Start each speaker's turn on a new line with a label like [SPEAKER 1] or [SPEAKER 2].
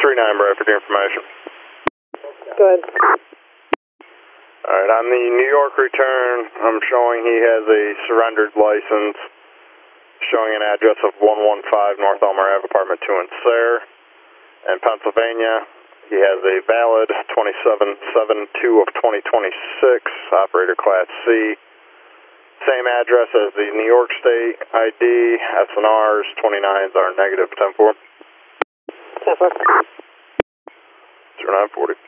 [SPEAKER 1] Brad, for the information.
[SPEAKER 2] Good.
[SPEAKER 1] Alright, on the New York return, I'm showing he has a surrendered license showing an address of 115 North Elmer Ave, apartment 2 in Sayre. In Pennsylvania, he has a valid 2772 of 2026, operator class C. Same address as the New York State ID, SNRs, 29s are negative 10-4.
[SPEAKER 2] 10-4.
[SPEAKER 1] 0940.